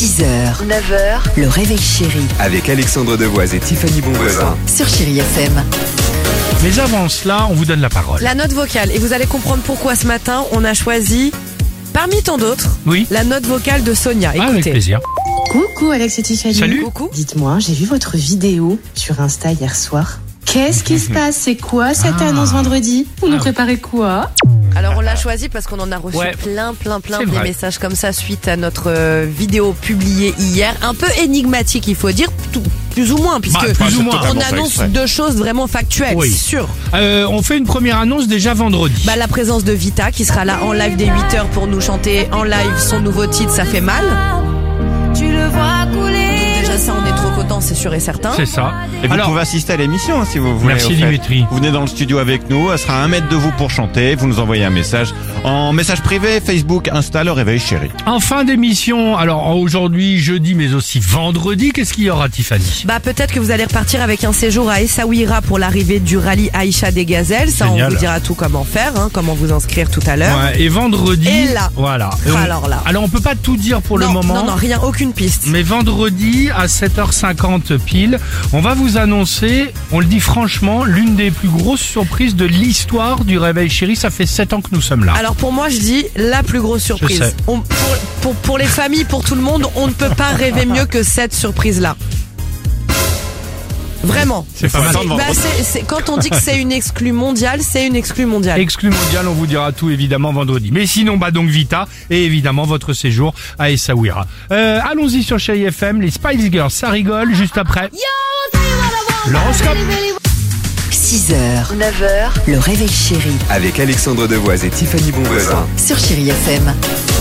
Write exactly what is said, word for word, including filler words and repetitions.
six heures, neuf heures, le réveil chéri Avec Alexandre Devoise et Tiffany Bonvoisin. sur Chéri F M. Mais avant cela, on vous donne la parole. La note vocale. Et vous allez comprendre pourquoi ce matin, on a choisi, parmi tant d'autres, Oui. la note vocale de Sonia. Ah, avec Écoutez. plaisir. Coucou Alex et Tiffany. Salut. Coucou. Dites-moi, j'ai vu votre vidéo sur Insta hier soir. Qu'est-ce qui se passe? C'est quoi cette Ah. annonce vendredi? Vous nous Ah. préparez quoi? Alors on l'a choisi parce qu'on en a reçu Ouais. plein, plein, plein C'est des vrai. messages comme ça suite à notre euh, vidéo publiée hier. Un peu énigmatique, il faut dire, tout- plus ou moins, puisque Bah, plus ou moins. on annonce deux choses vraiment factuelles, Oui. c'est sûr. Euh, on fait une première annonce déjà vendredi. Bah, la présence de Vita qui sera là en live dès huit heures pour nous chanter en live son nouveau titre, Ça fait mal. Tu le vois couler. Déjà ça, on est trop content, c'est sûr et certain. C'est ça. Et vous Alors, pouvez assister à l'émission hein, si vous voulez. Merci, au fait. Dimitri. Vous venez dans le studio avec nous, elle sera à un mètre de vous pour chanter, vous nous envoyez un message en message privé, Facebook, Insta, le réveil chéri. en fin d'émission, alors aujourd'hui, jeudi, mais aussi vendredi, qu'est-ce qu'il y aura, Tiffany? Bah peut-être que vous allez repartir avec un séjour à Essaouira pour l'arrivée du rallye Aïcha des Gazelles. Ça, Génial. on vous dira tout comment faire, hein, comment vous inscrire tout à l'heure. Ouais, et vendredi, Et là. voilà. Et on- Alors là. alors on peut pas tout dire pour non, le moment. non, non, rien, aucune piste. Mais vendredi à sept heures cinquante pile, on va vous annoncer, on le dit franchement, l'une des plus grosses surprises de l'histoire du réveil chéri. Ça fait sept ans que nous sommes là. Alors pour moi, je dis la plus grosse Je surprise. sais. On- pour, pour, pour les familles, pour tout le monde, on ne peut pas rêver mieux que cette surprise-là. Vraiment. C'est pas faut mal. attendre Bah, vendredi. c'est- c'est- quand on dit que c'est une exclue mondiale, c'est une exclue mondiale. Exclu mondial, on vous dira tout évidemment vendredi. Mais sinon, bah donc Vita et évidemment votre séjour à Essaouira. Euh, allons-y sur Chéri F M, les Spice Girls, ça rigole juste après. L'horoscope. six heures, neuf heures, le réveil chéri Avec Alexandre Devoise et Tiffany Bonvoisin. sur Chéri F M.